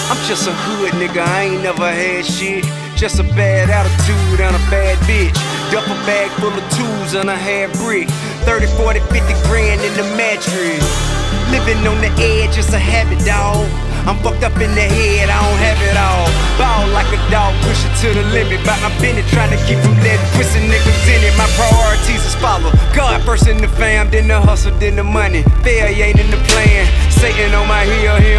I'm just a hood nigga, I ain't never had shit. Just a bad attitude and a bad bitch. Duffel bag full of tools and a half brick. 30, 40, 50 grand in the mattress. Living on the edge, it's a habit, dawg. I'm fucked up in the head, I don't have it all. Ball like a dog, push it to the limit. But I'm been it, trying to keep from letting twisted niggas in it. My priorities is follow God first in the fam, then the hustle, then the money. Failure ain't in the plan. Satan on my heel,